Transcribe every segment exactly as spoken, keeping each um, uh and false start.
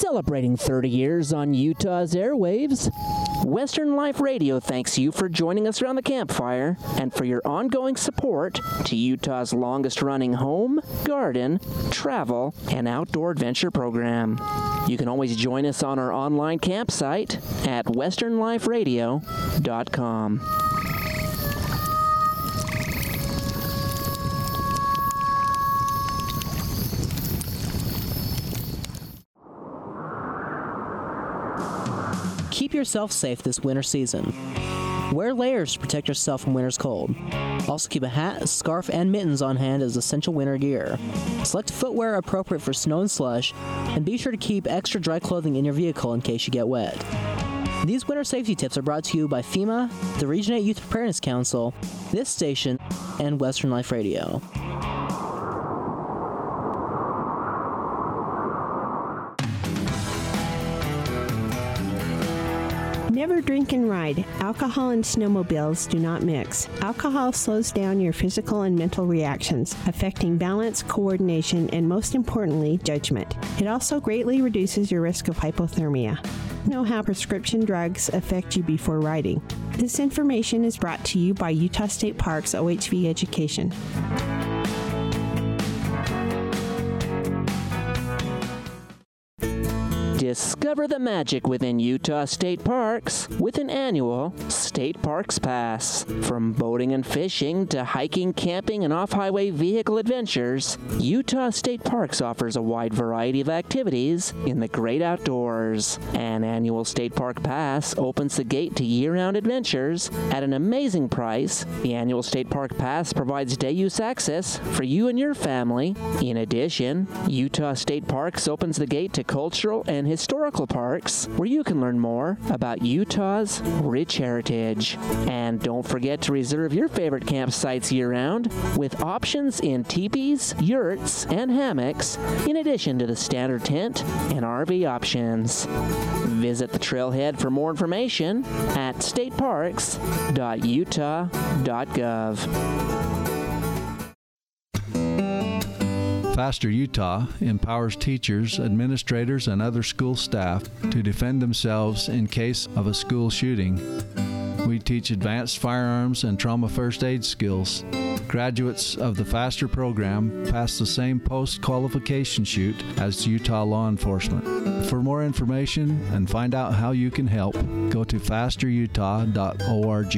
celebrating thirty years on Utah's airwaves. Western Life Radio thanks you for joining us around the campfire and for your ongoing support to Utah's longest-running home, garden, travel, and outdoor adventure program. You can always join us on our online campsite at western life radio dot com. Keep yourself safe this winter season. Wear layers to protect yourself from winter's cold. Also keep a hat, scarf, and mittens on hand as essential winter gear. Select footwear appropriate for snow and slush, and be sure to keep extra dry clothing in your vehicle in case you get wet. These winter safety tips are brought to you by FEMA, the Region eight Youth Preparedness Council, this station, and Western Life Radio. Never drink and ride. Alcohol and snowmobiles do not mix. Alcohol slows down your physical and mental reactions, affecting balance, coordination, and most importantly, judgment. It also greatly reduces your risk of hypothermia. Know how prescription drugs affect you before riding. This information is brought to you by Utah State Parks O H V Education. Discover the magic within Utah State Parks with an annual State Parks Pass. From boating and fishing to hiking, camping, and off-highway vehicle adventures, Utah State Parks offers a wide variety of activities in the great outdoors. An annual State Park Pass opens the gate to year-round adventures at an amazing price. The annual State Park Pass provides day-use access for you and your family. In addition, Utah State Parks opens the gate to cultural and historical parks where you can learn more about Utah's rich heritage. And don't forget to reserve your favorite campsites year-round with options in teepees, yurts, and hammocks, in addition to the standard tent and R V options. Visit the trailhead for more information at state parks dot utah dot gov. Faster Utah empowers teachers, administrators, and other school staff to defend themselves in case of a school shooting. We teach advanced firearms and trauma first aid skills. Graduates of the Faster program pass the same post-qualification chute as Utah law enforcement. For more information and find out how you can help, go to faster utah dot org.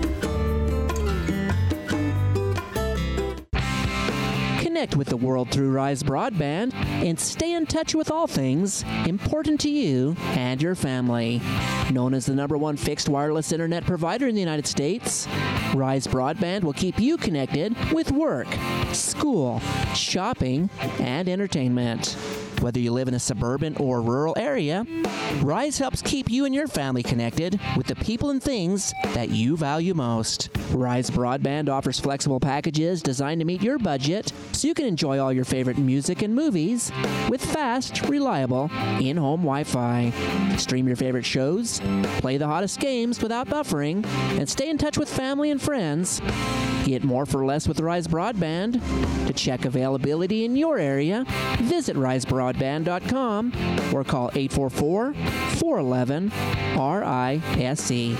Connect with the world through Rise Broadband and stay in touch with all things important to you and your family. Known as the number one fixed wireless internet provider in the United States, Rise Broadband will keep you connected with work, school, shopping, and entertainment. Whether you live in a suburban or rural area, Rise helps keep you and your family connected with the people and things that you value most. Rise Broadband offers flexible packages designed to meet your budget so you can enjoy all your favorite music and movies with fast, reliable, in-home Wi-Fi. Stream your favorite shows, play the hottest games without buffering, and stay in touch with family and friends. Get more for less with Rise Broadband. To check availability in your area, visit rise broadband dot com or call eight four four, four one one, R I S E.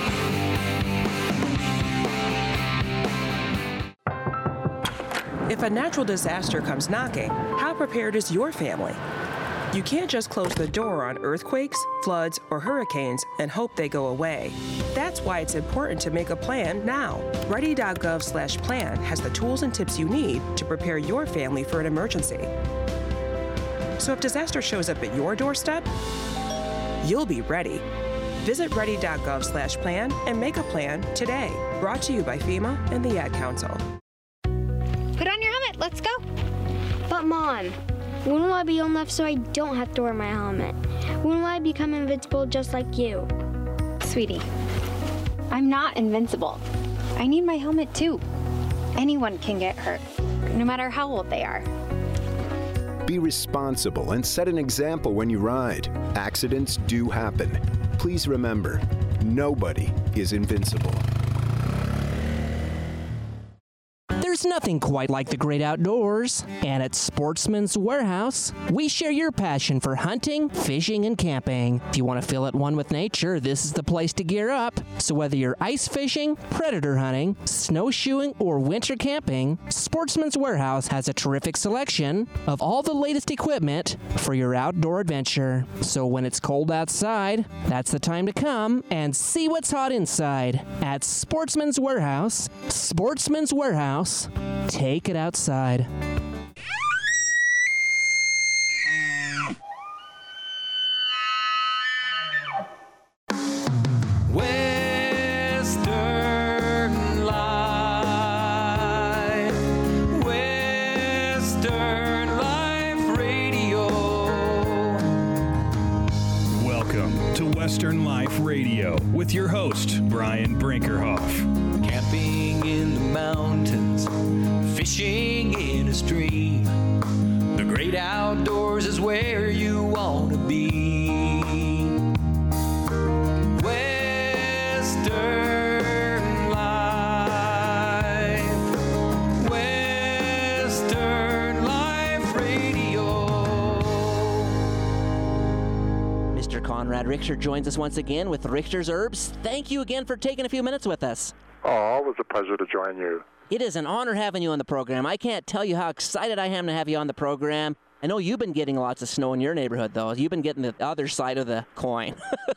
If a natural disaster comes knocking, how prepared is your family? You can't just close the door on earthquakes, floods, or hurricanes and hope they go away. That's why it's important to make a plan now. ready dot gov slash plan has the tools and tips you need to prepare your family for an emergency. So if disaster shows up at your doorstep, you'll be ready. Visit ready dot gov slash plan and make a plan today. Brought to you by FEMA and the Ad Council. Put on your helmet, let's go. But Mom, when will I be old enough so I don't have to wear my helmet? When will I become invincible just like you? Sweetie, I'm not invincible. I need my helmet too. Anyone can get hurt, no matter how old they are. Be responsible and set an example when you ride. Accidents do happen. Please remember, nobody is invincible. There's nothing quite like the great outdoors, and at Sportsman's Warehouse, we share your passion for hunting, fishing, and camping. If you want to feel at one with nature, this is the place to gear up. So whether you're ice fishing, predator hunting, snowshoeing, or winter camping, Sportsman's Warehouse has a terrific selection of all the latest equipment for your outdoor adventure. So when it's cold outside, that's the time to come and see what's hot inside at Sportsman's Warehouse. Sportsman's Warehouse. Take it outside. Western Life, Western Life Radio. Welcome to Western Life Radio with your host, Brian Brinkerhoff. Camping in the mountains, fishing in a stream. The great outdoors is where you want to be. Western Life, Western Life Radio. Mister Conrad Richter joins us once again with Richter's Herbs. Thank you again for taking a few minutes with us. Oh, always a pleasure to join you. It is an honor having you on the program. I can't tell you how excited I am to have you on the program. I know you've been getting lots of snow in your neighborhood, though. You've been getting the other side of the coin.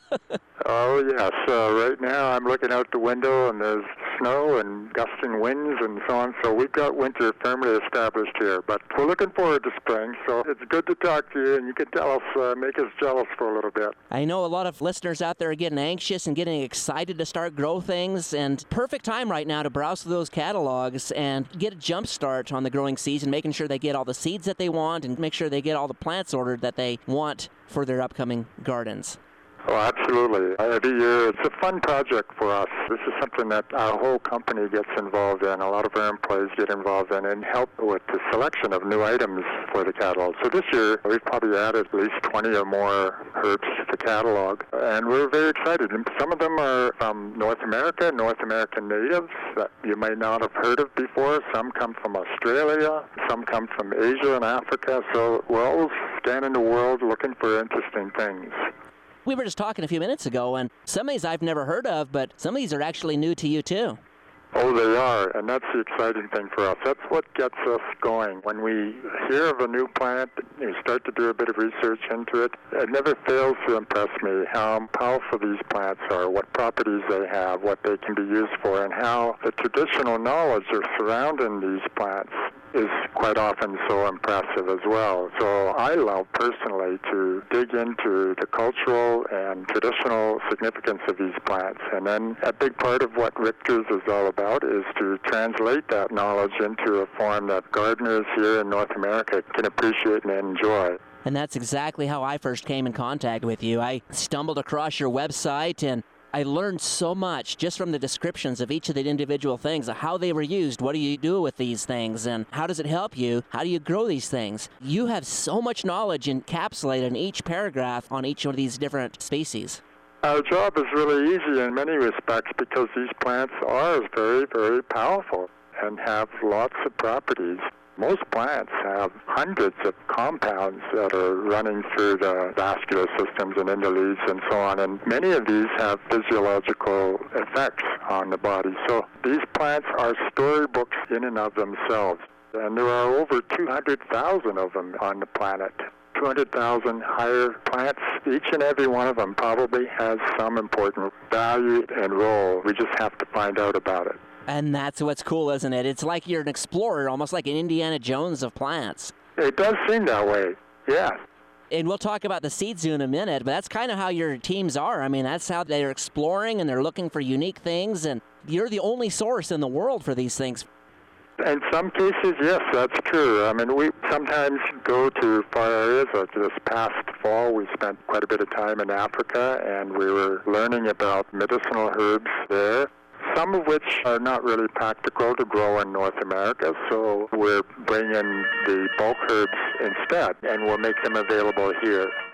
Oh, yes. Uh, right now I'm looking out the window, and there's snow and gusting winds and so on. So we've got winter firmly established here. But we're looking forward to spring, so it's good to talk to you, and you can tell us, uh, make us jealous for a little bit. I know a lot of listeners out there are getting anxious and getting excited to start grow things, and perfect time right now to browse through those catalogs and get a jump start on the growing season, making sure they get all the seeds that they want and make sure they get all the plants ordered that they want for their upcoming gardens. Oh, absolutely. Every year, it's a fun project for us. This is something that our whole company gets involved in. A lot of our employees get involved in and help with the selection of new items for the catalog. So this year, we've probably added at least twenty or more herbs to the catalog, and we're very excited. And some of them are from North America, North American natives that you might not have heard of before. Some come from Australia. Some come from Asia and Africa. So we're always scanning the world looking for interesting things. We were just talking a few minutes ago, and some of these I've never heard of, but some of these are actually new to you, too. Oh, they are, and that's the exciting thing for us. That's what gets us going. When we hear of a new plant, you start to do a bit of research into it, it never fails to impress me how powerful these plants are, what properties they have, what they can be used for, and how the traditional knowledge surrounding these plants is quite often so impressive as well. So I love personally to dig into the cultural and traditional significance of these plants. And then a big part of what Richter's is all about is to translate that knowledge into a form that gardeners here in North America can appreciate and enjoy. And that's exactly how I first came in contact with you. I stumbled across your website, and I learned so much just from the descriptions of each of the individual things, how they were used, what do you do with these things, and how does it help you, how do you grow these things. You have so much knowledge encapsulated in each paragraph on each one of these different species. Our job is really easy in many respects because these plants are very, very powerful and have lots of properties. Most plants have hundreds of compounds that are running through the vascular systems and in the leaves and so on, and many of these have physiological effects on the body. So these plants are storybooks in and of themselves, and there are over two hundred thousand of them on the planet. two hundred thousand higher plants. Each and every one of them probably has some important value and role. We just have to find out about it. And that's what's cool, isn't it? It's like you're an explorer, almost like an Indiana Jones of plants. It does seem that way, yeah. And we'll talk about the seed zoo in a minute, but that's kind of how your teams are. I mean, that's how they're exploring, and they're looking for unique things, and you're the only source in the world for these things. In some cases, yes, that's true. I mean, we sometimes go to far areas. Like this past fall, we spent quite a bit of time in Africa, and we were learning about medicinal herbs there, some of which are not really practical to grow in North America, so we're bringing the bulk herbs instead, and we'll make them available here.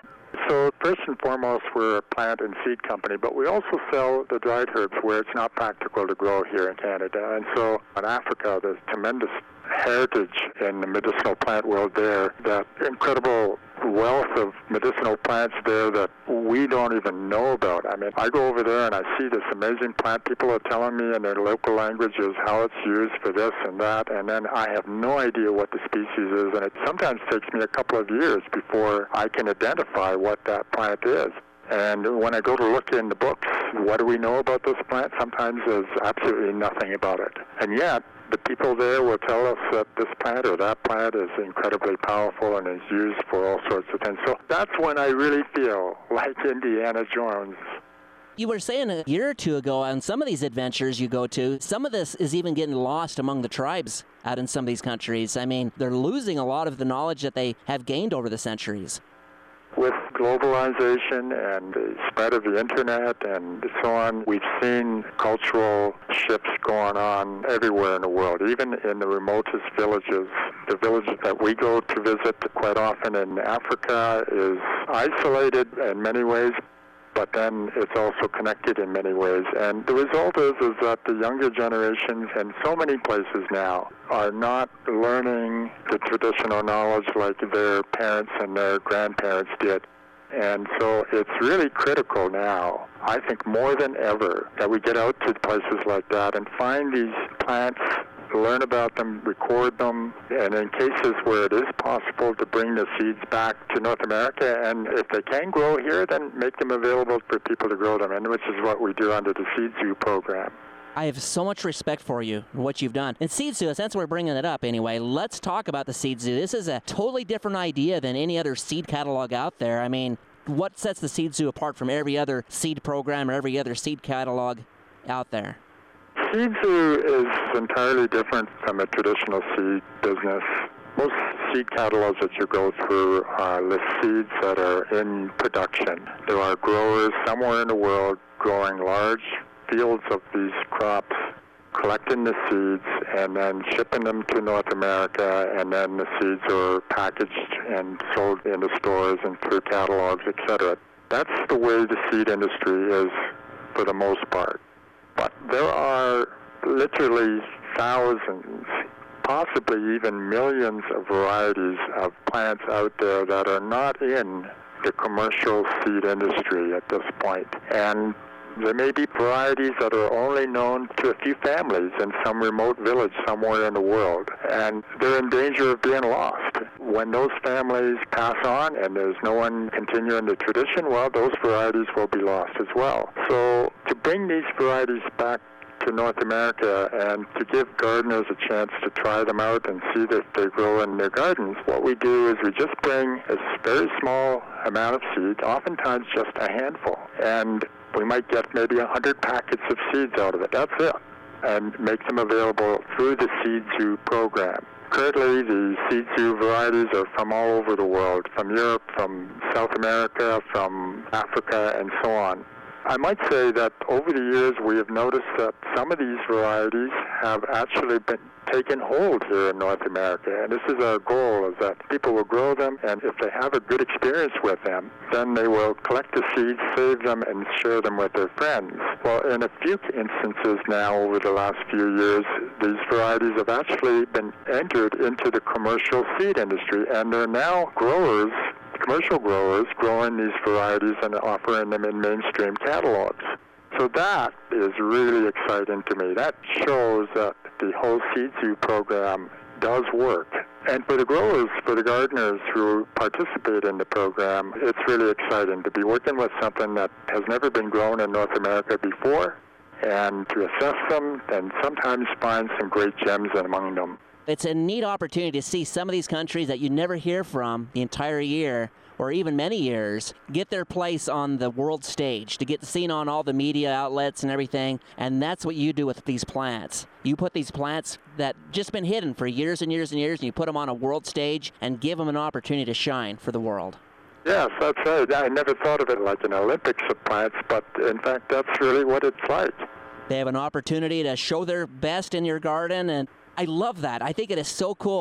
so first and foremost, we're a plant and seed company, but we also sell the dried herbs where it's not practical to grow here in Canada. And so in Africa, there's tremendous heritage in the medicinal plant world there, that incredible wealth of medicinal plants there that we don't even know about. I mean, I go over there and I see this amazing plant. People are telling me in their local languages how it's used for this and that, and then I have no idea what the species is, and it sometimes takes me a couple of years before I can identify what that plant is. And when I go to look in the books, what do we know about this plant? Sometimes there's absolutely nothing about it. And yet, the people there will tell us that this plant or that plant is incredibly powerful and is used for all sorts of things. So that's when I really feel like Indiana Jones. You were saying a year or two ago on some of these adventures you go to, some of this is even getting lost among the tribes out in some of these countries. I mean, they're losing a lot of the knowledge that they have gained over the centuries. With globalization and the spread of the internet and so on, we've seen cultural shifts going on everywhere in the world, even in the remotest villages. The villages that we go to visit quite often in Africa is isolated in many ways, but then it's also connected in many ways. And the result is, is that the younger generations in so many places now are not learning the traditional knowledge like their parents and their grandparents did. And so it's really critical now, I think more than ever, that we get out to places like that and find these plants, learn about them, record them, and in cases where it is possible to bring the seeds back to North America, and if they can grow here, then make them available for people to grow them, and which is what we do under the Seed Zoo program. I have so much respect for you, what you've done. And Seed Zoo, since we're bringing it up anyway, let's talk about the Seed Zoo. This is a totally different idea than any other seed catalog out there. I mean, what sets the Seed Zoo apart from every other seed program or every other seed catalog out there? Seed Zoo is entirely different from a traditional seed business. Most seed catalogs that you go through uh, list seeds that are in production. There are growers somewhere in the world growing large fields of these crops, collecting the seeds, and then shipping them to North America, and then the seeds are packaged and sold in the stores and through catalogs, et cetera. That's the way the seed industry is for the most part. But there are literally thousands, possibly even millions of varieties of plants out there that are not in the commercial seed industry at this point. And there may be varieties that are only known to a few families in some remote village somewhere in the world, and they're in danger of being lost. When those families pass on and there's no one continuing the tradition, well, those varieties will be lost as well. So to bring these varieties back to North America and to give gardeners a chance to try them out and see that they grow in their gardens, what we do is we just bring a very small amount of seed, oftentimes just a handful, and we might get maybe one hundred packets of seeds out of it. That's it. And make them available through the Seed Zoo program. Currently, the Seed Zoo varieties are from all over the world, from Europe, from South America, from Africa, and so on. I might say that over the years we have noticed that some of these varieties have actually been taken hold here in North America, and this is our goal, is that people will grow them, and if they have a good experience with them, then they will collect the seeds, save them, and share them with their friends. Well, in a few instances now over the last few years, these varieties have actually been entered into the commercial seed industry, and they're now growers, commercial growers, growing these varieties and offering them in mainstream catalogs. So that is really exciting to me. That shows that the whole Seed Zoo program does work. And for the growers, for the gardeners who participate in the program, it's really exciting to be working with something that has never been grown in North America before, and to assess them and sometimes find some great gems among them. It's a neat opportunity to see some of these countries that you never hear from the entire year, or even many years, get their place on the world stage, to get seen on all the media outlets and everything. And that's what you do with these plants. You put these plants that just been hidden for years and years and years, and you put them on a world stage and give them an opportunity to shine for the world. Yes, that's right. I never thought of it like an Olympics of plants, but in fact, that's really what it's like. They have an opportunity to show their best in your garden, and I love that. I think it is so cool.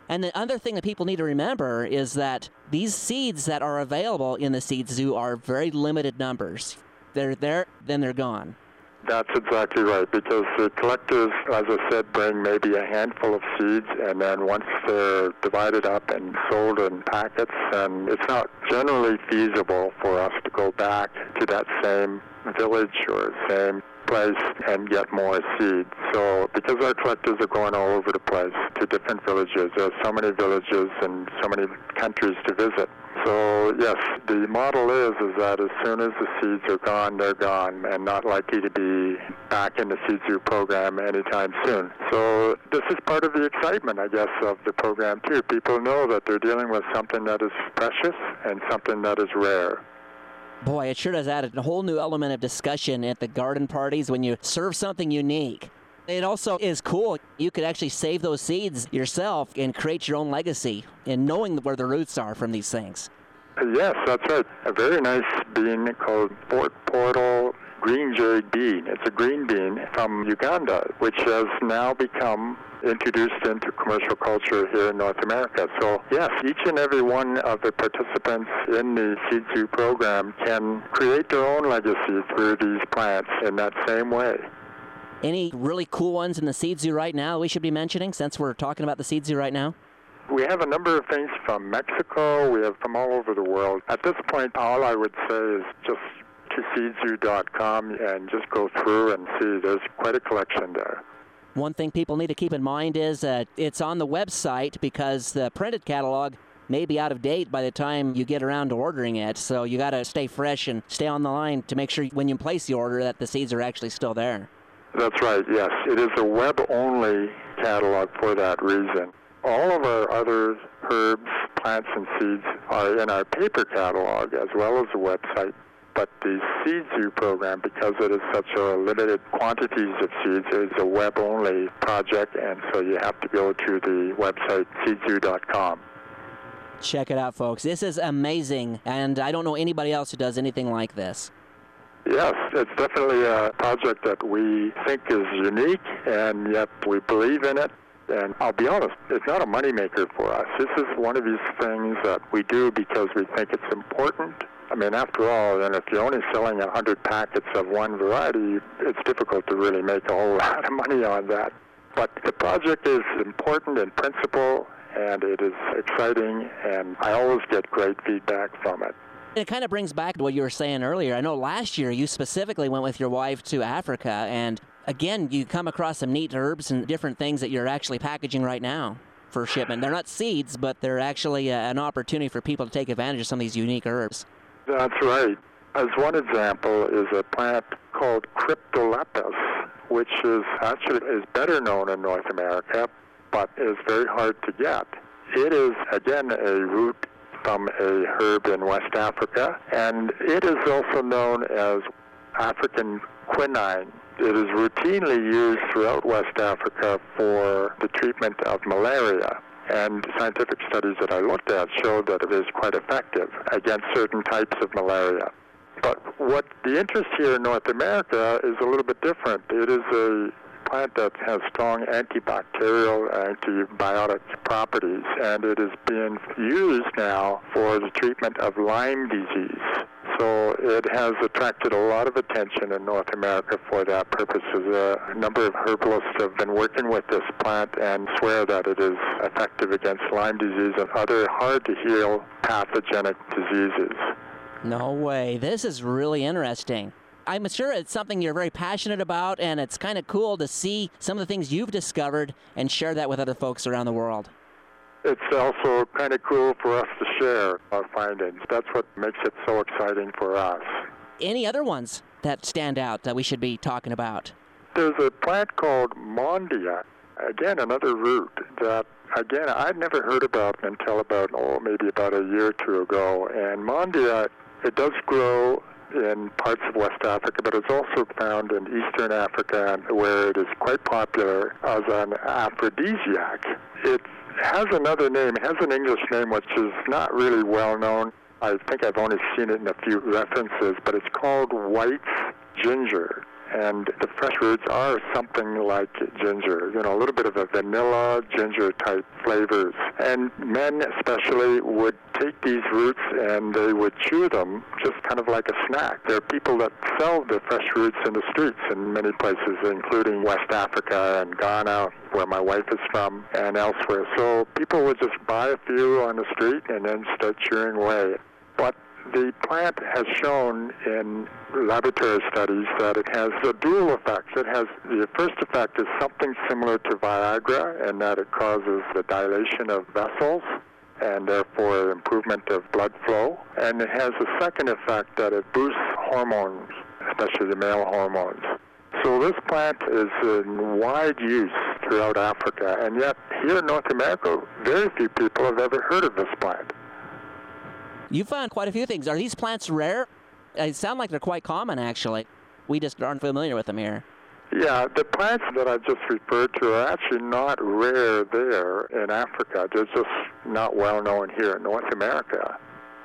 And the other thing that people need to remember is that these seeds that are available in the seed zoo are very limited numbers. They're there, then they're gone. That's exactly right, because the collectors, as I said, bring maybe a handful of seeds, and then once they're divided up and sold in packets, and it's not generally feasible for us to go back to that same village or same place and get more seeds. So because our collectors are going all over the place to different villages, there are so many villages and so many countries to visit. So yes, the model is is that as soon as the seeds are gone, they're gone and not likely to be back in the Seed Zoo program anytime soon. So this is part of the excitement, I guess, of the program too. People know that they're dealing with something that is precious and something that is rare. Boy, it sure does add a whole new element of discussion at the garden parties when you serve something unique. It also is cool. You could actually save those seeds yourself and create your own legacy in knowing where the roots are from these things. Yes, that's right. A very nice bean called Fort Portal green jade bean. It's a green bean from Uganda, which has now become introduced into commercial culture here in North America. So yes, each and every one of the participants in the Seed Zoo program can create their own legacy through these plants in that same way. Any really cool ones in the Seed Zoo right now we should be mentioning, since we're talking about the Seed Zoo right now? We have a number of things from Mexico. We have from all over the world. At this point, all I would say is just to seed zoo dot com and just go through and see. There's quite a collection there. One thing people need to keep in mind is uh, it's on the website because the printed catalog may be out of date by the time you get around to ordering it. So you got to stay fresh and stay on the line to make sure when you place the order that the seeds are actually still there. That's right, yes. It is a web-only catalog for that reason. All of our other herbs, plants, and seeds are in our paper catalog as well as the website. But the Seed Zoo program, because it is such a limited quantities of seeds, is a web-only project, and so you have to go to the website seed zoo dot com. Check it out, folks. This is amazing, and I don't know anybody else who does anything like this. Yes, it's definitely a project that we think is unique, and yet we believe in it. And I'll be honest, it's not a moneymaker for us. This is one of these things that we do because we think it's important. I mean, after all, and if you're only selling one hundred packets of one variety, it's difficult to really make a whole lot of money on that. But the project is important in principle, and it is exciting, and I always get great feedback from it. It kind of brings back to what you were saying earlier. I know last year you specifically went with your wife to Africa, and again, you come across some neat herbs and different things that you're actually packaging right now for shipment. They're not seeds, but they're actually a, an opportunity for people to take advantage of some of these unique herbs. That's right. As one example is a plant called Cryptolepis, which is actually is better known in North America, but is very hard to get. It is, again, a root from a herb in West Africa, and it is also known as African quinine. It is routinely used throughout West Africa for the treatment of malaria. And scientific studies that I looked at showed that it is quite effective against certain types of malaria. But what the interest here in North America is a little bit different. It is a plant that has strong antibacterial, antibiotic properties, and it is being used now for the treatment of Lyme disease. So it has attracted a lot of attention in North America for that purpose. A number of herbalists have been working with this plant and swear that it is effective against Lyme disease and other hard-to-heal pathogenic diseases. No way. This is really interesting. I'm sure it's something you're very passionate about, and it's kind of cool to see some of the things you've discovered and share that with other folks around the world. It's also kind of cool for us to share our findings. That's what makes it so exciting for us. Any other ones that stand out that we should be talking about? There's a plant called Mondia. Again, another root that, again, I'd never heard about until about, oh, maybe about a year or two ago. And Mondia, it does grow in parts of West Africa, but it's also found in Eastern Africa, where it is quite popular as an aphrodisiac. It has another name. It has an English name, which is not really well known. I think I've only seen it in a few references, but it's called White's ginger. And the fresh roots are something like ginger, you know, a little bit of a vanilla ginger type flavors. And men especially would take these roots and they would chew them just kind of like a snack. There are people that sell the fresh roots in the streets in many places, including West Africa and Ghana, where my wife is from, and elsewhere. So people would just buy a few on the street and then start chewing away. But the plant has shown in laboratory studies that it has a dual effect. It has, the first effect is something similar to Viagra in that it causes the dilation of vessels and therefore improvement of blood flow. And it has a second effect that it boosts hormones, especially the male hormones. So this plant is in wide use throughout Africa, and yet here in North America, very few people have ever heard of this plant. You found quite a few things. Are these plants rare? They sound like they're quite common, actually. We just aren't familiar with them here. Yeah, the plants that I just referred to are actually not rare there in Africa. They're just not well known here in North America.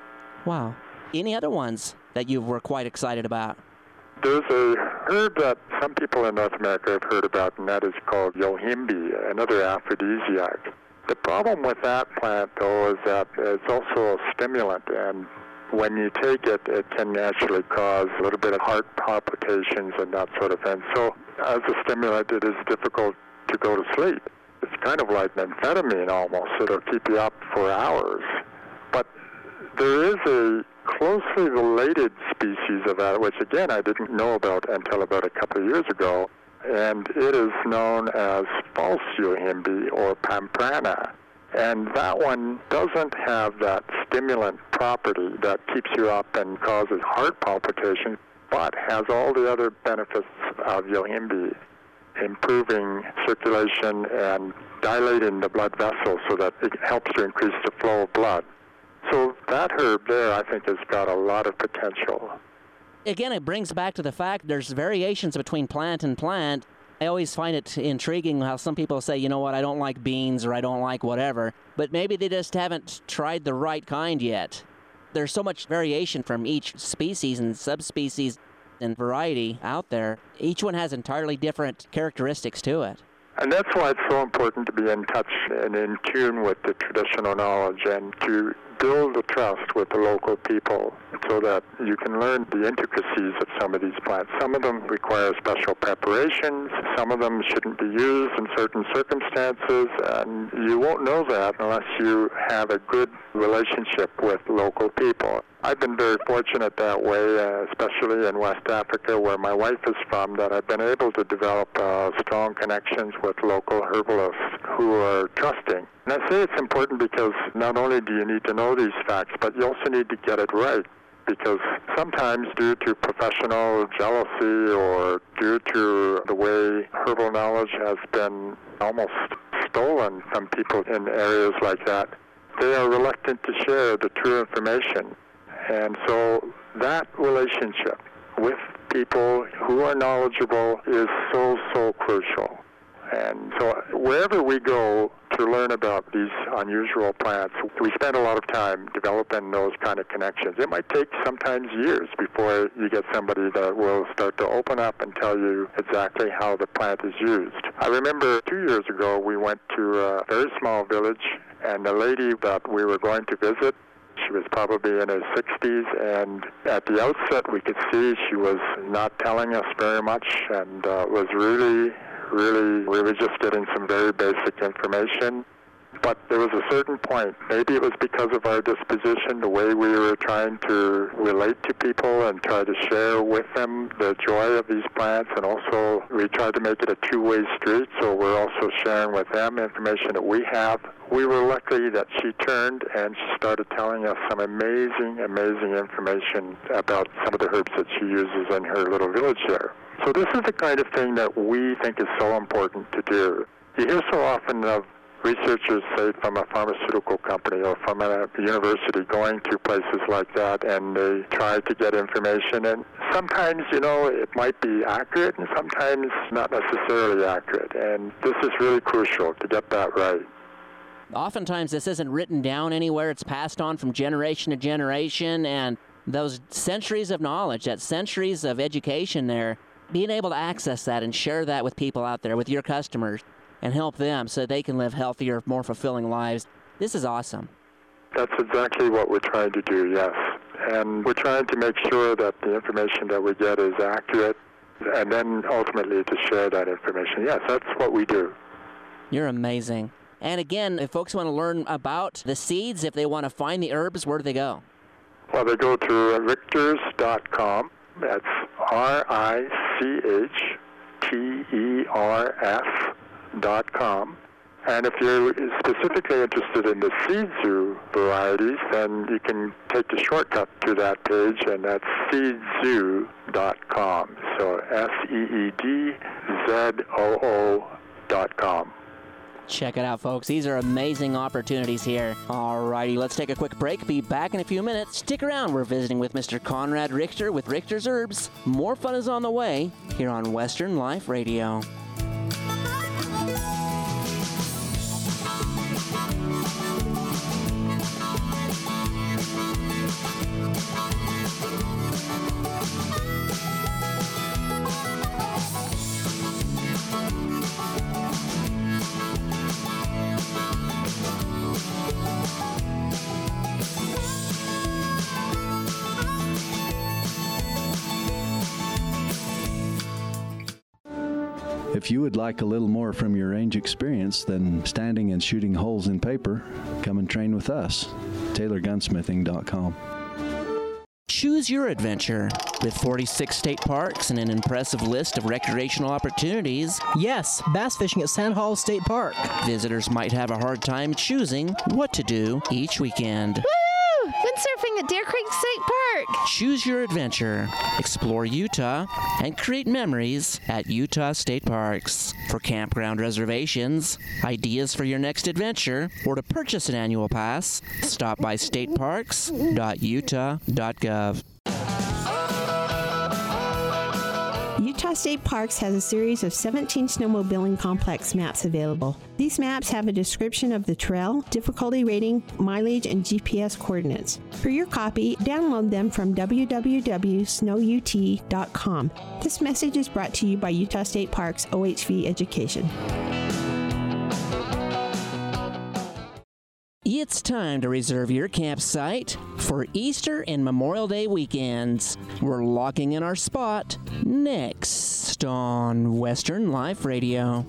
Wow. Any other ones that you were quite excited about? There's a herb that some people in North America have heard about, and that is called yohimbe, another aphrodisiac. The problem with that plant, though, is that it's also a stimulant, and when you take it, it can actually cause a little bit of heart palpitations and that sort of thing. So as a stimulant, it is difficult to go to sleep. It's kind of like amphetamine almost. It'll keep you up for hours. But there is a closely related species of that, which, again, I didn't know about until about a couple of years ago, and it is known as false yohimbe or pamprana. And that one doesn't have that stimulant property that keeps you up and causes heart palpitations, but has all the other benefits of yohimbe, improving circulation and dilating the blood vessels so that it helps to increase the flow of blood. So that herb there, I think, has got a lot of potential. Again, it brings back to the fact there's variations between plant and plant. I always find it intriguing how some people say, you know what, I don't like beans or I don't like whatever, but maybe they just haven't tried the right kind yet. There's so much variation from each species and subspecies and variety out there. Each one has entirely different characteristics to it. And that's why it's so important to be in touch and in tune with the traditional knowledge and to build a trust with the local people so that you can learn the intricacies of some of these plants. Some of them require special preparations. Some of them shouldn't be used in certain circumstances, and you won't know that unless you have a good relationship with local people. I've been very fortunate that way, uh, especially in West Africa, where my wife is from, that I've been able to develop uh, strong connections with local herbalists who are trusting. And I say it's important because not only do you need to know these facts, but you also need to get it right. Because sometimes due to professional jealousy or due to the way herbal knowledge has been almost stolen from people in areas like that, they are reluctant to share the true information. And so that relationship with people who are knowledgeable is so, so crucial. And so wherever we go to learn about these unusual plants, we spend a lot of time developing those kind of connections. It might take sometimes years before you get somebody that will start to open up and tell you exactly how the plant is used. I remember two years ago we went to a very small village, and the lady that we were going to visit, she was probably in her sixties, and at the outset we could see she was not telling us very much and uh, was really, really, we were just getting some very basic information. But there was a certain point, maybe it was because of our disposition, the way we were trying to relate to people and try to share with them the joy of these plants, and also we tried to make it a two-way street, so we're also sharing with them information that we have. We were lucky that she turned and she started telling us some amazing, amazing information about some of the herbs that she uses in her little village there. So this is the kind of thing that we think is so important to do. You hear so often of researchers, say, from a pharmaceutical company or from a university going to places like that, and they try to get information. And sometimes, you know, it might be accurate and sometimes not necessarily accurate. And this is really crucial to get that right. Oftentimes this isn't written down anywhere. It's passed on from generation to generation, and those centuries of knowledge, that centuries of education there, being able to access that and share that with people out there, with your customers, and help them so they can live healthier, more fulfilling lives. This is awesome. That's exactly what we're trying to do, yes. And we're trying to make sure that the information that we get is accurate, and then ultimately to share that information. Yes, that's what we do. You're amazing. And again, if folks want to learn about the seeds, if they want to find the herbs, where do they go? Well, they go to richters dot com. That's R I C H T E R S dot com. And if you're specifically interested in the Seed Zoo varieties, then you can take the shortcut to that page, and that's seed zoo dot com. So S E E D Z O O dot com. Check it out, folks. These are amazing opportunities here. All righty, let's take a quick break. Be back in a few minutes. Stick around. We're visiting with Mister Conrad Richter with Richter's Herbs. More fun is on the way here on Western Life Radio. If you would like a little more from your range experience than standing and shooting holes in paper, come and train with us. Taylor Gunsmithing dot com. Choose your adventure. With forty-six state parks and an impressive list of recreational opportunities. Yes, bass fishing at Sand Hall State Park. Visitors might have a hard time choosing what to do each weekend. Woo! Windsurfing at Deer Creek State Park. Choose your adventure. Explore Utah and create memories at Utah State Parks. For campground reservations, ideas for your next adventure, or to purchase an annual pass, stop by state parks dot utah dot gov. Utah State Parks has a series of seventeen snowmobiling complex maps available. These maps have a description of the trail, difficulty rating, mileage, and G P S coordinates. For your copy, download them from w w w dot snow u t dot com. This message is brought to you by Utah State Parks O H V Education. It's time to reserve your campsite for Easter and Memorial Day weekends. We're locking in our spot next on Western Life Radio.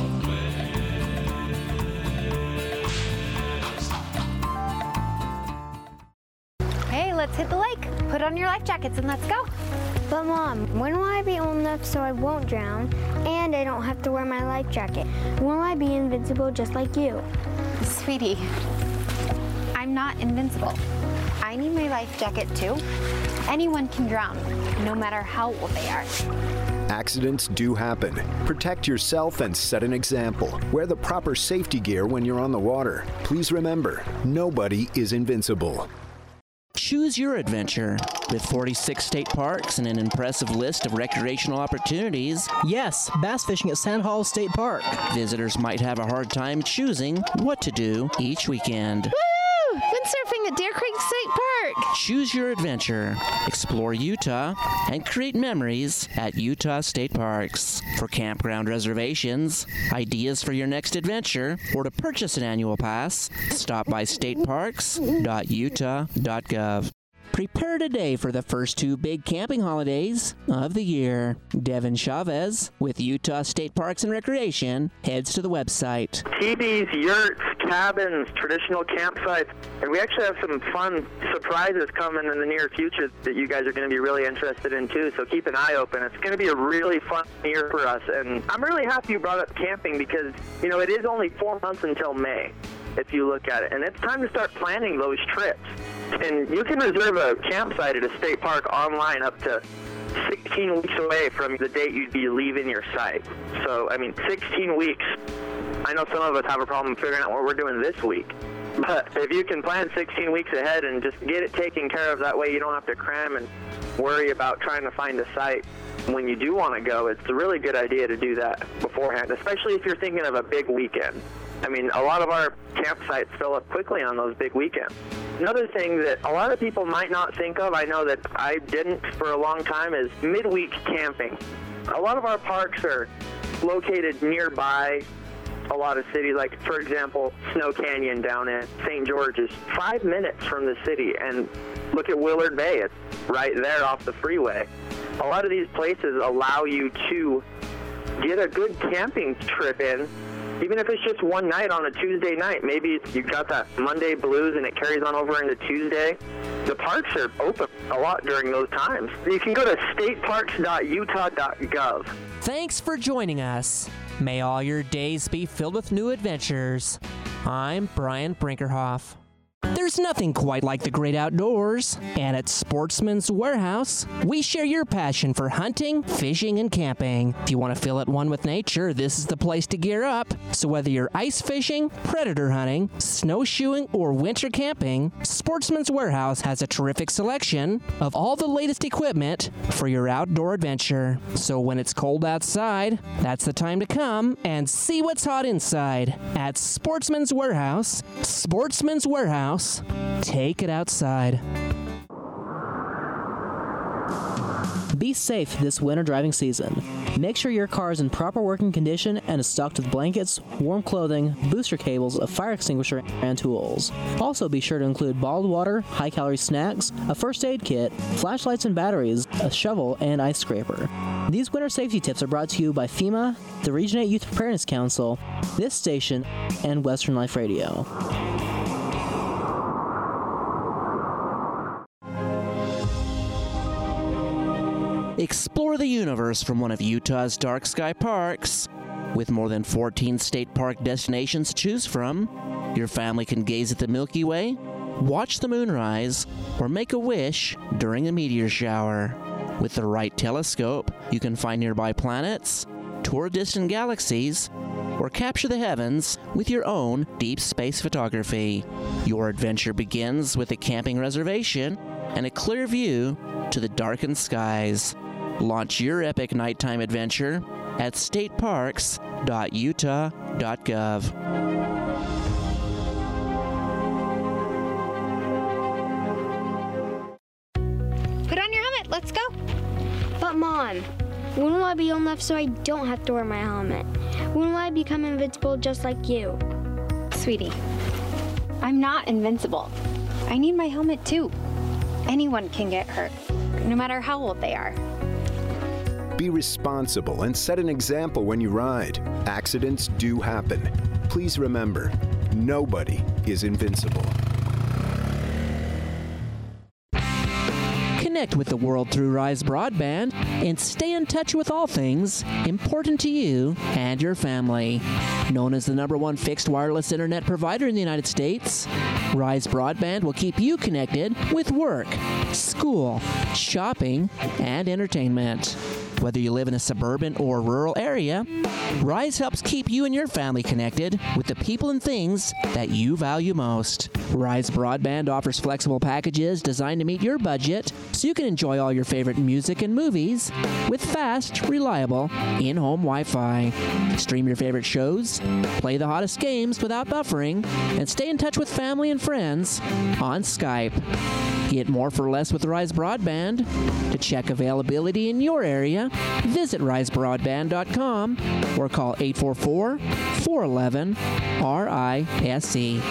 Hey, let's hit the lake. Put on your life jackets and let's go. But Mom, when will I be old enough so I won't drown and I don't have to wear my life jacket? When will I be invincible just like you? Sweetie, I'm not invincible. I need my life jacket too. Anyone can drown, no matter how old they are. Accidents do happen. Protect yourself and set an example. Wear the proper safety gear when you're on the water. Please remember, nobody is invincible. Choose your adventure. With forty-six state parks and an impressive list of recreational opportunities. Yes, bass fishing at Sand Hall State Park. Visitors might have a hard time choosing what to do each weekend. Woo! Windsurfing at Deer Creek State Park. Choose your adventure. Explore Utah and create memories at Utah State Parks. For campground reservations, ideas for your next adventure, or to purchase an annual pass, stop by state parks dot utah dot gov. Prepare today for the first two big camping holidays of the year. Devin Chavez with Utah State Parks and Recreation heads to the website. Teepees, yurts, cabins, traditional campsites, and we actually have some fun surprises coming in the near future that you guys are going to be really interested in too, so keep an eye open. It's going to be a really fun year for us, and I'm really happy you brought up camping because, you know, it is only four months until May, if you look at it, and it's time to start planning those trips. And you can reserve a campsite at a state park online up to sixteen weeks away from the date you'd be leaving your site. So, I mean, sixteen weeks. I know some of us have a problem figuring out what we're doing this week. But if you can plan sixteen weeks ahead and just get it taken care of, that way you don't have to cram and worry about trying to find a site when you do want to go. It's a really good idea to do that beforehand, especially if you're thinking of a big weekend. I mean, a lot of our campsites fill up quickly on those big weekends. Another thing that a lot of people might not think of, I know that I didn't for a long time, is midweek camping. A lot of our parks are located nearby a lot of cities, like, for example, Snow Canyon down in Saint George is five minutes from the city, and look at Willard Bay. It's right there off the freeway. A lot of these places allow you to get a good camping trip in, even if it's just one night on a Tuesday night. Maybe you've got that Monday blues and it carries on over into Tuesday. The parks are open a lot during those times. You can go to state parks dot utah dot gov. Thanks for joining us. May all your days be filled with new adventures. I'm Brian Brinkerhoff. There's nothing quite like the great outdoors, and at Sportsman's Warehouse, we share your passion for hunting, fishing, and camping. If you want to feel at one with nature, this is the place to gear up. So whether you're ice fishing, predator hunting, snowshoeing, or winter camping, Sportsman's Warehouse has a terrific selection of all the latest equipment for your outdoor adventure. So when it's cold outside, that's the time to come and see what's hot inside at Sportsman's Warehouse. Sportsman's Warehouse. Take it outside. Be safe this winter driving season. Make sure your car is in proper working condition and is stocked with blankets, warm clothing, booster cables, a fire extinguisher, and tools. Also be sure to include bottled water, high-calorie snacks, a first aid kit, flashlights and batteries, a shovel, and ice scraper. These winter safety tips are brought to you by FEMA, the Region eight Youth Preparedness Council, this station, and Western Life Radio. Explore the universe from one of Utah's dark sky parks. With more than fourteen state park destinations to choose from, your family can gaze at the Milky Way, watch the moonrise, or make a wish during a meteor shower. With the right telescope, you can find nearby planets, tour distant galaxies, or capture the heavens with your own deep space photography. Your adventure begins with a camping reservation and a clear view to the darkened skies. Launch your epic nighttime adventure at state parks dot utah dot gov. Put on your helmet, let's go. But Mom, when will I be old enough so I don't have to wear my helmet? When will I become invincible just like you? Sweetie, I'm not invincible. I need my helmet too. Anyone can get hurt, no matter how old they are. Be responsible and set an example when you ride. Accidents do happen. Please remember, nobody is invincible. Connect with the world through Rise Broadband and stay in touch with all things important to you and your family. Known as the number one fixed wireless internet provider in the United States, Rise Broadband will keep you connected with work, school, shopping, and entertainment. Whether you live in a suburban or rural area, Rise helps keep you and your family connected with the people and things that you value most. Rise Broadband offers flexible packages designed to meet your budget so you can enjoy all your favorite music and movies with fast, reliable, in-home Wi-Fi. Stream your favorite shows, play the hottest games without buffering, and stay in touch with family and friends on Skype. Get more for less with Rise Broadband. To check availability in your area, visit rise broadband dot com or call eight four four, four one one, R I S E.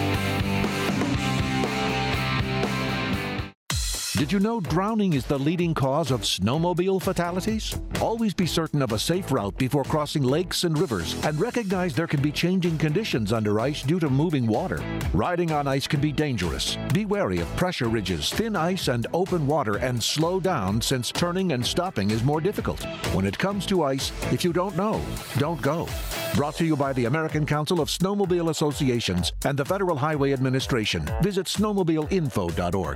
Did you know drowning is the leading cause of snowmobile fatalities? Always be certain of a safe route before crossing lakes and rivers, and recognize there can be changing conditions under ice due to moving water. Riding on ice can be dangerous. Be wary of pressure ridges, thin ice, and open water, and slow down since turning and stopping is more difficult. When it comes to ice, if you don't know, don't go. Brought to you by the American Council of Snowmobile Associations and the Federal Highway Administration. Visit snowmobile info dot org.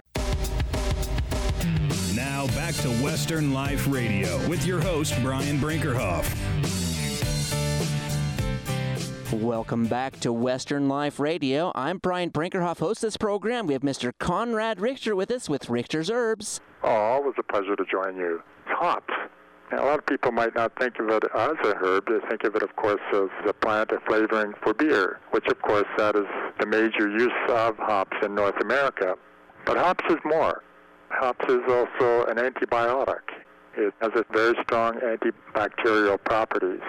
Now back to Western Life Radio with your host, Brian Brinkerhoff. Welcome back to Western Life Radio. I'm Brian Brinkerhoff, host of this program. We have Mister Conrad Richter with us with Richter's Herbs. Oh, always a pleasure to join you. Hops. Now, a lot of people might not think of it as a herb. They think of it, of course, as a plant or flavoring for beer, which, of course, that is the major use of hops in North America. But hops is more. Hops is also an antibiotic. It has a very strong antibacterial properties.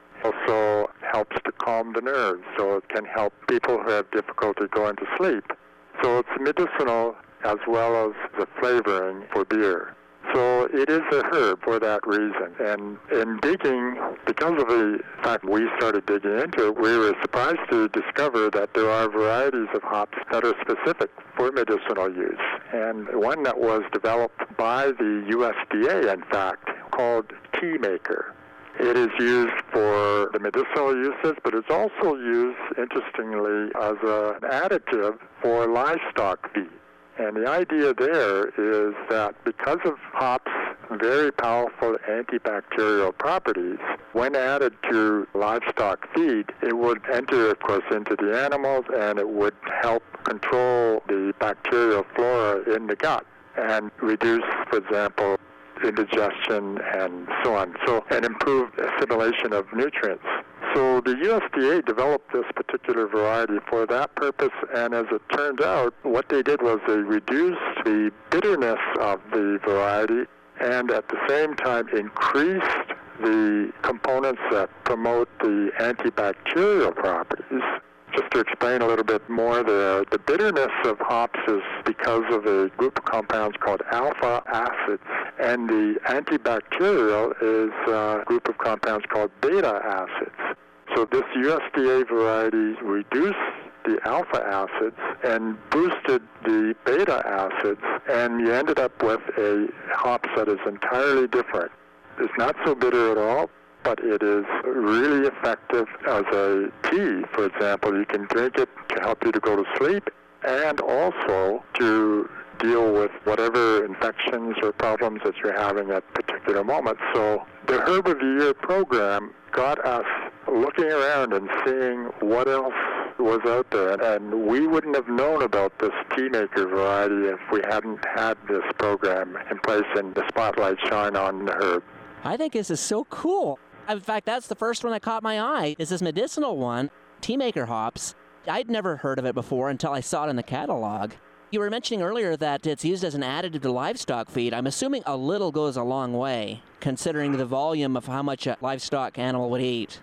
Also helps to calm the nerves, so it can help people who have difficulty going to sleep. So it's medicinal as well as the flavoring for beer. So it is a herb for that reason. And in digging, because of the fact we started digging into it, we were surprised to discover that there are varieties of hops that are specific for medicinal use. And one that was developed by the U S D A, in fact, called Tea Maker. It is used for the medicinal uses, but it's also used, interestingly, as a, an additive for livestock feed. And the idea there is that because of hops' very powerful antibacterial properties, when added to livestock feed, it would enter, of course, into the animals, and it would help control the bacterial flora in the gut and reduce, for example, indigestion and so on, so and improved assimilation of nutrients. So the U S D A developed this particular variety for that purpose, and as it turned out, what they did was they reduced the bitterness of the variety and at the same time increased the components that promote the antibacterial properties. Just to explain a little bit more there, the bitterness of hops is because of a group of compounds called alpha acids, and the antibacterial is a group of compounds called beta acids. So this U S D A variety reduced the alpha acids and boosted the beta acids, and you ended up with a hops that is entirely different. It's not so bitter at all, but it is really effective as a tea, for example. You can drink it to help you to go to sleep and also to deal with whatever infections or problems that you're having at particular moments. So the Herb of the Year program got us looking around and seeing what else was out there. And we wouldn't have known about this Tea Maker variety if we hadn't had this program in place and the spotlight shine on the herb. I think this is so cool. In fact, that's the first one that caught my eye, is this medicinal one, Tea Maker hops. I'd never heard of it before until I saw it in the catalog. You were mentioning earlier that it's used as an additive to livestock feed. I'm assuming a little goes a long way, considering the volume of how much a livestock animal would eat.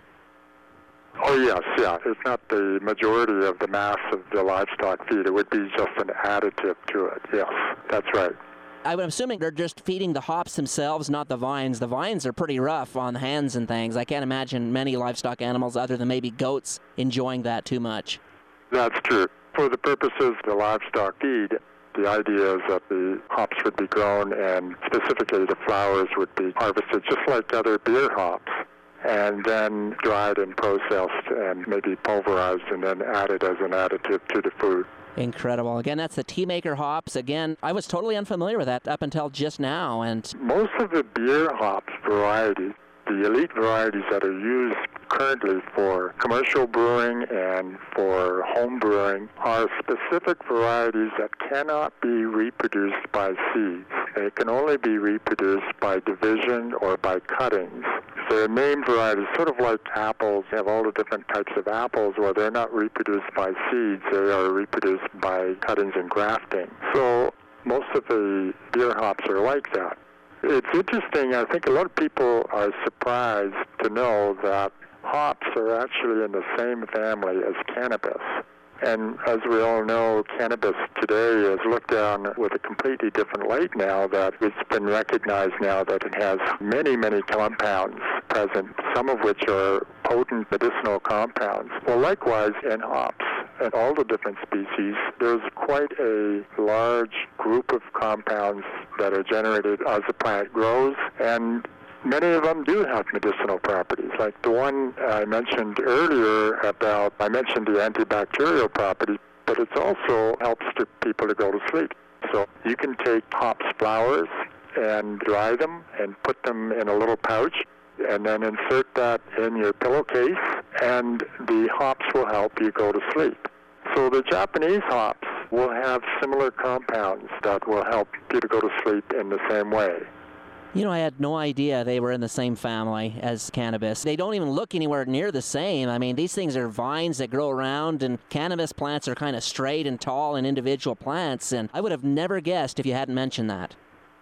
Oh, yes, yeah. It's not the majority of the mass of the livestock feed. It would be just an additive to it. Yes, that's right. I'm assuming they're just feeding the hops themselves, not the vines. The vines are pretty rough on the hands and things. I can't imagine many livestock animals, other than maybe goats, enjoying that too much. That's true. For the purposes of the livestock feed, the idea is that the hops would be grown and specifically the flowers would be harvested just like other beer hops, and then dried and processed and maybe pulverized and then added as an additive to the food. Incredible. Again, that's the Tea Maker hops. Again, I was totally unfamiliar with that up until just now. And most of the beer hops varieties, the elite varieties that are used currently for commercial brewing and for home brewing, are specific varieties that cannot be reproduced by seeds. They can only be reproduced by division or by cuttings. They're named varieties, sort of like apples. You have all the different types of apples where they're not reproduced by seeds. They are reproduced by cuttings and grafting. So most of the beer hops are like that. It's interesting. I think a lot of people are surprised to know that hops are actually in the same family as cannabis. And as we all know, cannabis today is looked on with a completely different light now, that it's been recognized now that it has many, many compounds present, some of which are potent medicinal compounds. Well, likewise in hops and all the different species, there's quite a large group of compounds that are generated as the plant grows, and many of them do have medicinal properties. Like the one I mentioned earlier about, I mentioned the antibacterial property, but it also helps to people to go to sleep. So you can take hops flowers and dry them and put them in a little pouch and then insert that in your pillowcase, and the hops will help you go to sleep. So the Japanese hops will have similar compounds that will help you to go to sleep in the same way. You know, I had no idea they were in the same family as cannabis. They don't even look anywhere near the same. I mean, these things are vines that grow around, and cannabis plants are kind of straight and tall and individual plants, and I would have never guessed if you hadn't mentioned that.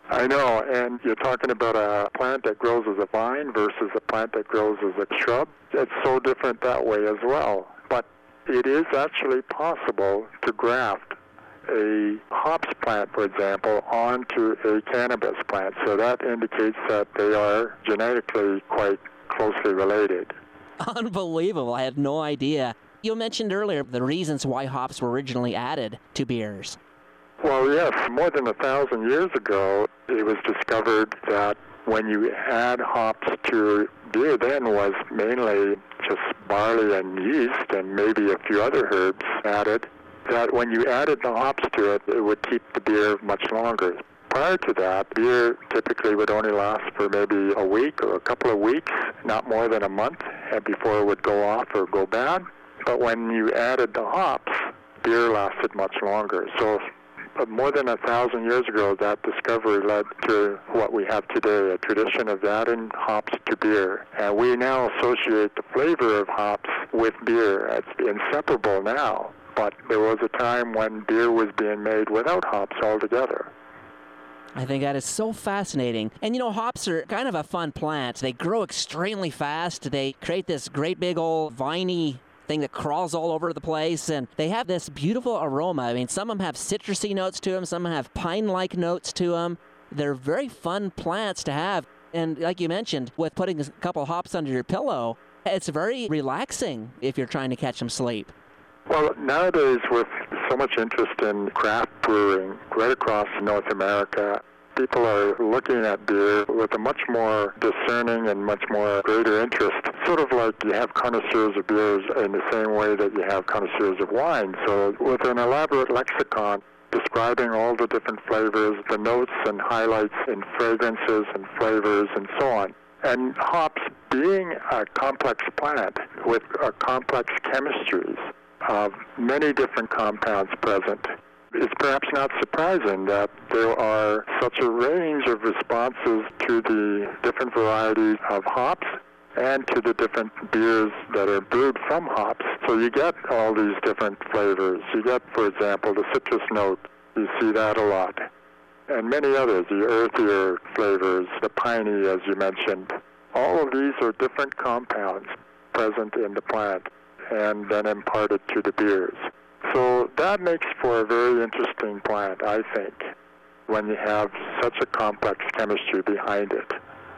I know, and you're talking about a plant that grows as a vine versus a plant that grows as a shrub. It's so different that way as well. But it is actually possible to graft a hops plant, for example, onto a cannabis plant. So that indicates that they are genetically quite closely related. Unbelievable. I had no idea. You mentioned earlier the reasons why hops were originally added to beers. Well, yes, more than a thousand years ago, it was discovered that when you add hops to beer, then was mainly just barley and yeast and maybe a few other herbs added, that when you added the hops to it, it would keep the beer much longer. Prior to that, beer typically would only last for maybe a week or a couple of weeks, not more than a month, before it would go off or go bad. But when you added the hops, beer lasted much longer. So But more than a thousand years ago, that discovery led to what we have today, a tradition of adding hops to beer. And we now associate the flavor of hops with beer. It's inseparable now. But there was a time when beer was being made without hops altogether. I think that is so fascinating. And you know, hops are kind of a fun plant. They grow extremely fast. They create this great big old viney thing that crawls all over the place, and they have this beautiful aroma. I mean, some of them have citrusy notes to them, some have pine-like notes to them. They're very fun plants to have, and like you mentioned, with putting a couple hops under your pillow, it's very relaxing if you're trying to catch some sleep. Well, nowadays, with so much interest in craft brewing right across North America, people are looking at beer with a much more discerning and much more greater interest. Sort of like you have connoisseurs of beers in the same way that you have connoisseurs of wine. So with an elaborate lexicon describing all the different flavors, the notes and highlights in fragrances and flavors and so on. And hops being a complex plant with a complex chemistries of many different compounds present, it's perhaps not surprising that there are such a range of responses to the different varieties of hops and to the different beers that are brewed from hops. So you get all these different flavors. You get, for example, the citrus note. You see that a lot. And many others, the earthier flavors, the piney, as you mentioned. All of these are different compounds present in the plant and then imparted to the beers. So that makes for a very interesting plant, I think, when you have such a complex chemistry behind it.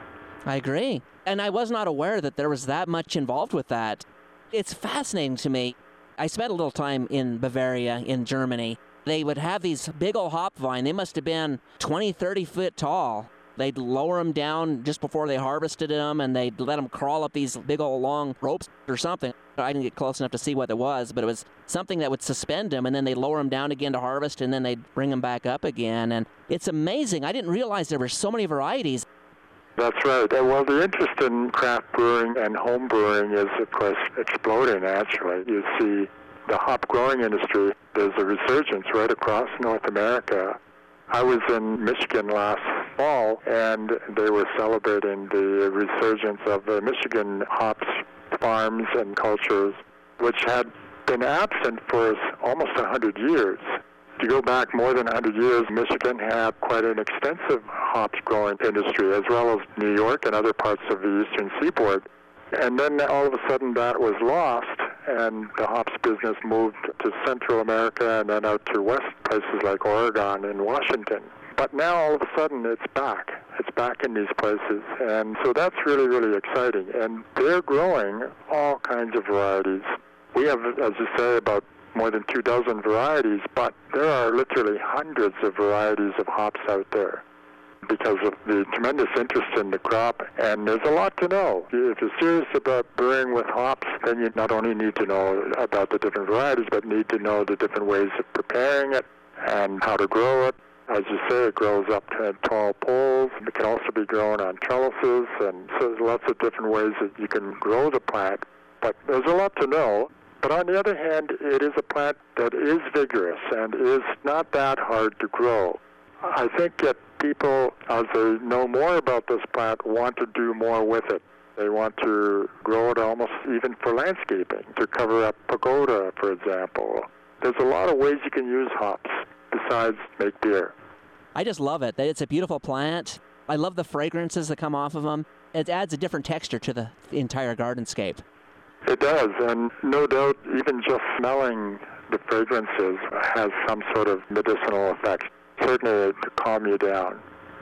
I agree. And I was not aware that there was that much involved with that. It's fascinating to me. I spent a little time in Bavaria, in Germany. They would have these big old hop vine. They must have been twenty, thirty foot tall. They'd lower them down just before they harvested them, and they'd let them crawl up these big old long ropes or something. I didn't get close enough to see what it was, but it was something that would suspend them, and then they'd lower them down again to harvest, and then they'd bring them back up again. And it's amazing. I didn't realize there were so many varieties. That's right. Well, the interest in craft brewing and home brewing is, of course, exploding, actually. You see the hop growing industry, there's a resurgence right across North America. I was in Michigan last fall, and they were celebrating the resurgence of the Michigan hops farms and cultures, which had been absent for almost one hundred years. If you go back more than one hundred years, Michigan had quite an extensive hops growing industry, as well as New York and other parts of the eastern seaboard. And then all of a sudden that was lost, and the hops business moved to Central America and then out to west places like Oregon and Washington. But now all of a sudden it's back. It's back in these places. And so that's really, really exciting. And they're growing all kinds of varieties. We have, as you say, about more than two dozen varieties, but there are literally hundreds of varieties of hops out there because of the tremendous interest in the crop, and there's a lot to know. If you're serious about brewing with hops, then you not only need to know about the different varieties, but need to know the different ways of preparing it and how to grow it. As you say, it grows up to tall poles. It can also be grown on trellises, and so there's lots of different ways that you can grow the plant. But there's a lot to know. But on the other hand, it is a plant that is vigorous and is not that hard to grow. I think that people, as they know more about this plant, want to do more with it. They want to grow it almost even for landscaping, to cover up pagoda, for example. There's a lot of ways you can use hops besides make beer. I just love it. It's a beautiful plant. I love the fragrances that come off of them. It adds a different texture to the entire gardenscape. It does, and no doubt even just smelling the fragrances has some sort of medicinal effect, certainly to calm you down.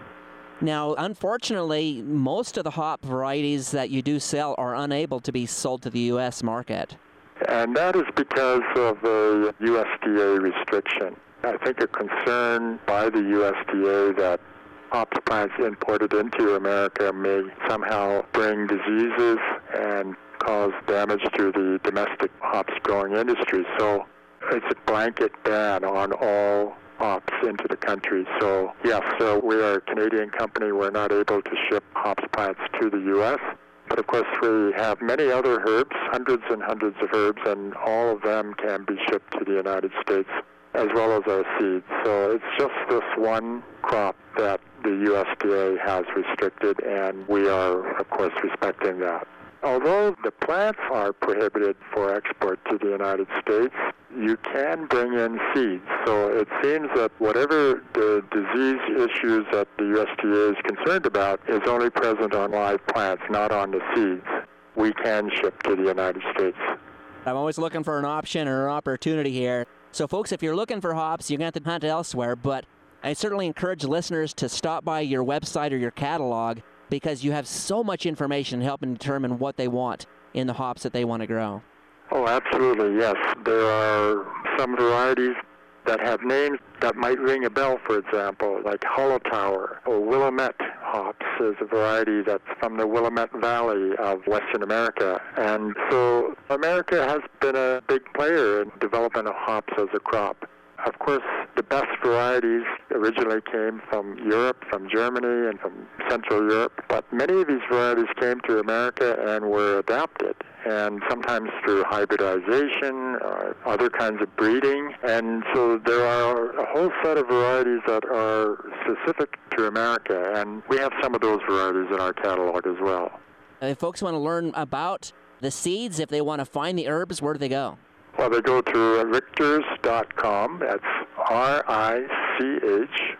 Now, unfortunately, most of the hop varieties that you do sell are unable to be sold to the U S market. And that is because of the U S D A restriction. I think a concern by the U S D A that hops plants imported into America may somehow bring diseases and cause damage to the domestic hops growing industry. So it's a blanket ban on all hops into the country. So yes, so we are a Canadian company. We're not able to ship hops plants to the U S, but of course we have many other herbs, hundreds and hundreds of herbs, and all of them can be shipped to the United States, as well as our seeds. So it's just this one crop that the U S D A has restricted, and we are, of course, respecting that. Although the plants are prohibited for export to the United States, you can bring in seeds. So it seems that whatever the disease issues that the U S D A is concerned about is only present on live plants, not on the seeds. We can ship to the United States. I'm always looking for an option or an opportunity here. So folks, if you're looking for hops, you're going to have to hunt elsewhere, but I certainly encourage listeners to stop by your website or your catalog, because you have so much information helping determine what they want in the hops that they want to grow. Oh, absolutely, yes. There are some varieties that have names that might ring a bell, for example, like Hollow-Tower or Willamette hops is a variety that's from the Willamette Valley of Western America. And so America has been a big player in development of hops as a crop. Of course, the best varieties originally came from Europe, from Germany, and from Central Europe, but many of these varieties came to America and were adapted, and sometimes through hybridization or other kinds of breeding. And so there are a whole set of varieties that are specific to America, and we have some of those varieties in our catalog as well. If folks want to learn about the seeds, if they want to find the herbs, where do they go? Well, they go to richters dot com. That's R I C H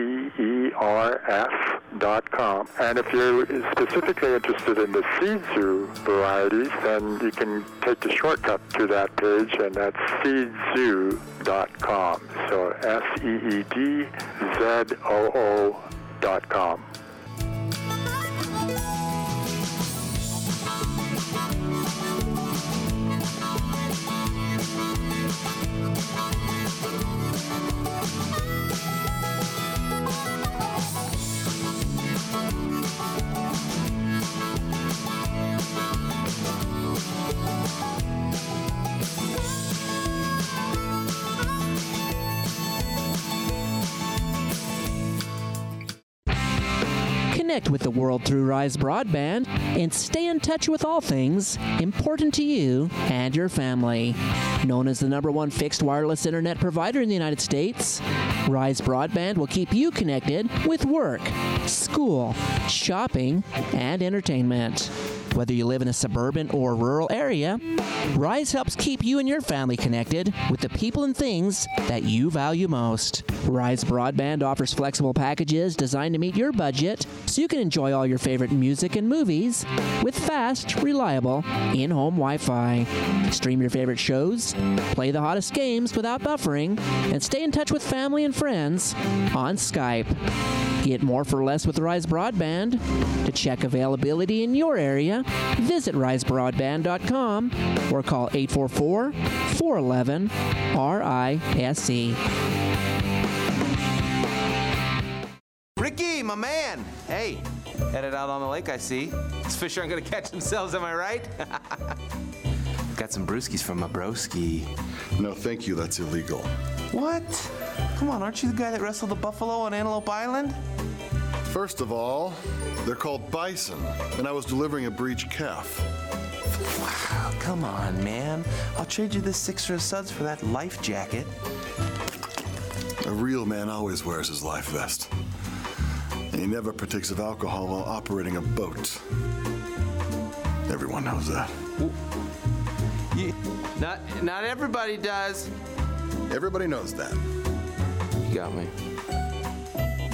T E R S dot com. And if you're specifically interested in the Seed Zoo varieties, then you can take the shortcut to that page, and that's seed zoo dot com. So S E E D Z O O dot com. Connect with the world through Rise Broadband and stay in touch with all things important to you and your family. Known as the number one fixed wireless internet provider in the United States, Rise Broadband will keep you connected with work, school, shopping, and entertainment. Whether you live in a suburban or rural area, Rise helps keep you and your family connected with the people and things that you value most. Rise Broadband offers flexible packages designed to meet your budget so you can enjoy all your favorite music and movies with fast, reliable, in-home Wi-Fi. Stream your favorite shows, play the hottest games without buffering, and stay in touch with family and friends on Skype. Get more for less with Rise Broadband. To check availability in your area, visit rise broadband dot com or call eight four four, four one one, R I S E. Ricky, my man! Hey, headed out on the lake, I see. These fish aren't gonna catch themselves, am I right? Got some brewskis from my broski. No, thank you, that's illegal. What? Come on, aren't you the guy that wrestled the buffalo on Antelope Island? First of all, they're called bison, and I was delivering a breech calf. Wow, come on, man. I'll trade you this sixer of suds for that life jacket. A real man always wears his life vest. And he never partakes of alcohol while operating a boat. Everyone knows that. You, not, not everybody does. Everybody knows that. You got me.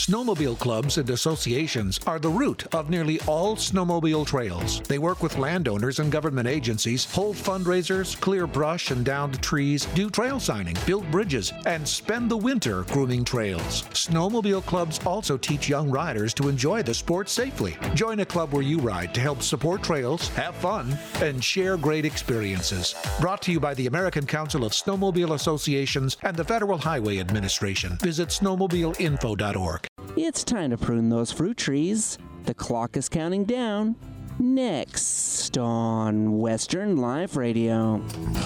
Snowmobile clubs and associations are the root of nearly all snowmobile trails. They work with landowners and government agencies, hold fundraisers, clear brush and downed trees, do trail signing, build bridges, and spend the winter grooming trails. Snowmobile clubs also teach young riders to enjoy the sport safely. Join a club where you ride to help support trails, have fun, and share great experiences. Brought to you by the American Council of Snowmobile Associations and the Federal Highway Administration. Visit snowmobile info dot org. It's time to prune those fruit trees. The clock is counting down. Next on Western Life Radio.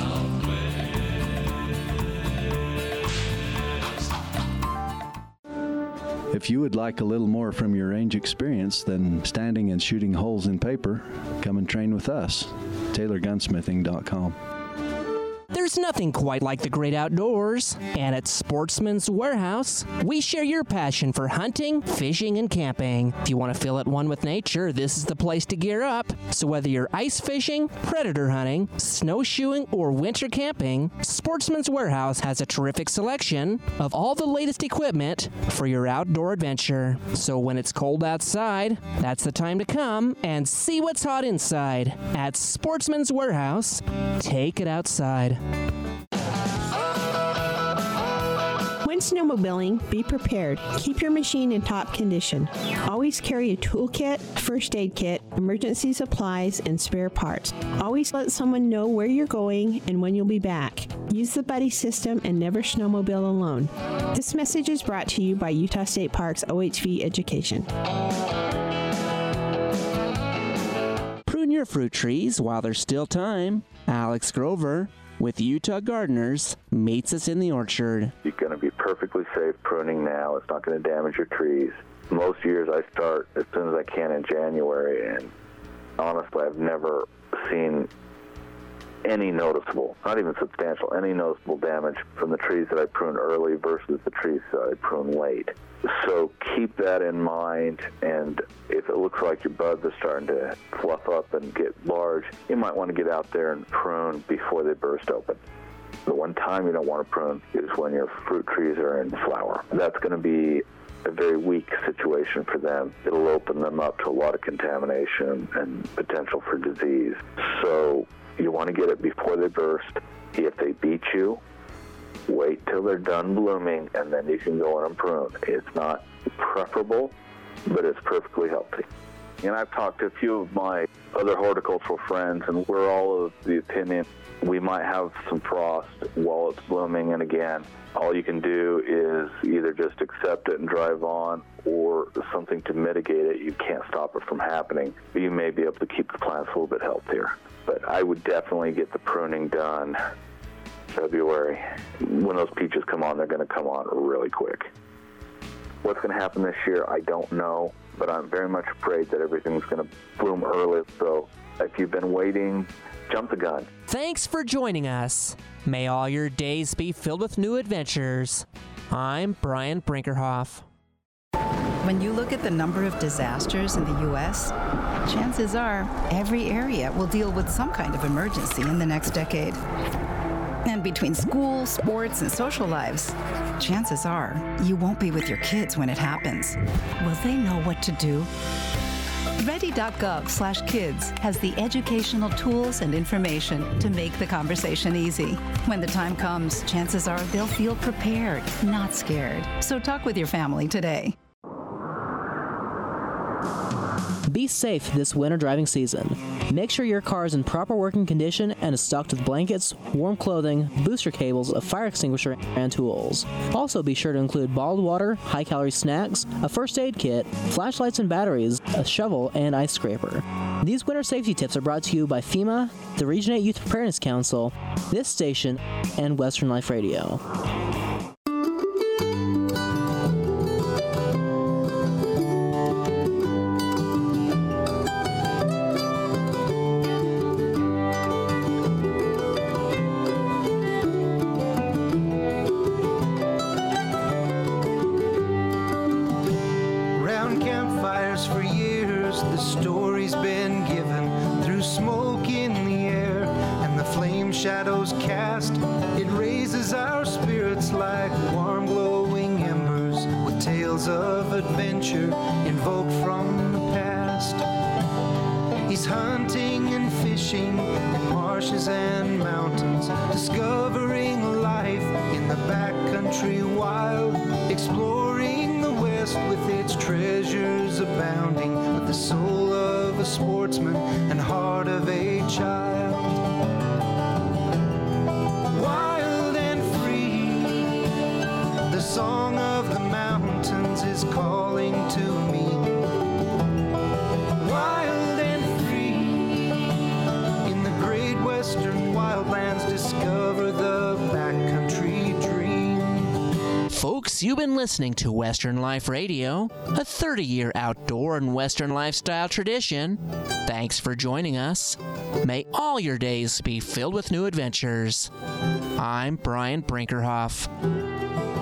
If you would like a little more from your range experience than standing and shooting holes in paper, come and train with us. Taylor Gunsmithing dot com. There's nothing quite like the great outdoors, and at Sportsman's Warehouse, we share your passion for hunting, fishing, and camping. If you want to feel at one with nature, this is the place to gear up. So whether you're ice fishing, predator hunting, snowshoeing, or winter camping, Sportsman's Warehouse has a terrific selection of all the latest equipment for your outdoor adventure. So when it's cold outside, that's the time to come and see what's hot inside. At Sportsman's Warehouse, take it outside. When snowmobiling, be prepared. Keep your machine in top condition. Always carry a toolkit, first aid kit, emergency supplies, and spare parts. Always let someone know where you're going and when you'll be back. Use the buddy system and never snowmobile alone. This message is brought to you by Utah State Parks O H V Education. Prune your fruit trees while there's still time. Alex Grover with Utah Gardeners meets us in the orchard. You're going to be perfectly safe pruning now. It's not going to damage your trees. Most years I start as soon as I can in January, and honestly, I've never seen any noticeable, not even substantial, any noticeable damage from the trees that I prune early versus the trees that I prune late. So keep that in mind, and if it looks like your buds are starting to fluff up and get large, you might want to get out there and prune before they burst open. The one time you don't want to prune is when your fruit trees are in flower. That's going to be a very weak situation for them. It'll open them up to a lot of contamination and potential for disease. So you want to get it before they burst. If they beat you, wait till they're done blooming, and then you can go in and prune. It's not preferable, but it's perfectly healthy. And I've talked to a few of my other horticultural friends, and we're all of the opinion we might have some frost while it's blooming, and again, all you can do is either just accept it and drive on, or something to mitigate it. You can't stop it from happening, but you may be able to keep the plants a little bit healthier. But I would definitely get the pruning done February. When those peaches come on, they're going to come on really quick. What's going to happen this year, I don't know, but I'm very much afraid that everything's going to bloom early. So if you've been waiting, jump the gun. Thanks for joining us. May all your days be filled with new adventures. I'm Brian Brinkerhoff. When you look at the number of disasters in the U S, chances are every area will deal with some kind of emergency in the next decade. And between school, sports, and social lives, chances are you won't be with your kids when it happens. Will they know what to do? Ready.gov slash kids has the educational tools and information to make the conversation easy. When the time comes, chances are they'll feel prepared, not scared. So talk with your family today. Be safe this winter driving season. Make sure your car is in proper working condition and is stocked with blankets, warm clothing, booster cables, a fire extinguisher, and tools. Also be sure to include bottled water, high-calorie snacks, a first aid kit, flashlights and batteries, a shovel, and ice scraper. These winter safety tips are brought to you by FEMA, the Region eight Youth Preparedness Council, this station, and Western Life Radio. Shadows cast, it raises our spirits like warm glowing embers with tales of adventure invoked from the past. He's hunting and fishing in marshes and mountains, discovering life in the backcountry wild, exploring the West with its treasures abounding, with the soul of a sportsman and heart of a child. Wild and free, the song of the mountains is calling to me. Wild and free, in the great western wildlands, discover the backcountry dream. Folks, you've been listening to Western Life Radio, a thirty-year outdoor and Western lifestyle tradition. Thanks for joining us. May all your days be filled with new adventures. I'm Brian Brinkerhoff.